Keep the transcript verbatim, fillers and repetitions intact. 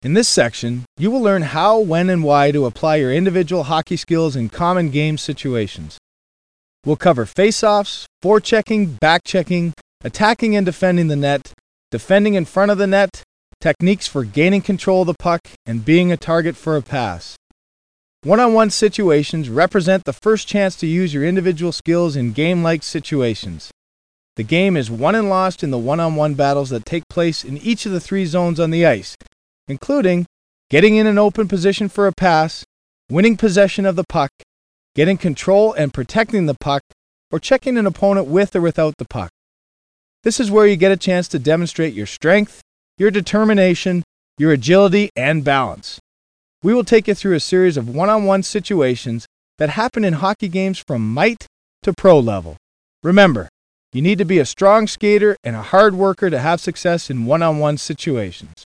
In this section, you will learn how, when, and why to apply your individual hockey skills in common game situations. We'll cover face-offs, forechecking, back-checking, attacking and defending the net, defending in front of the net, techniques for gaining control of the puck, and being a target for a pass. One-on-one situations represent the first chance to use your individual skills in game-like situations. The game is won and lost in the one-on-one battles that take place in each of the three zones on the ice, including getting in an open position for a pass, winning possession of the puck, getting control and protecting the puck, or checking an opponent with or without the puck. This is where you get a chance to demonstrate your strength, your determination, your agility, and balance. We will take you through a series of one-on-one situations that happen in hockey games from mite to pro level. Remember, you need to be a strong skater and a hard worker to have success in one-on-one situations.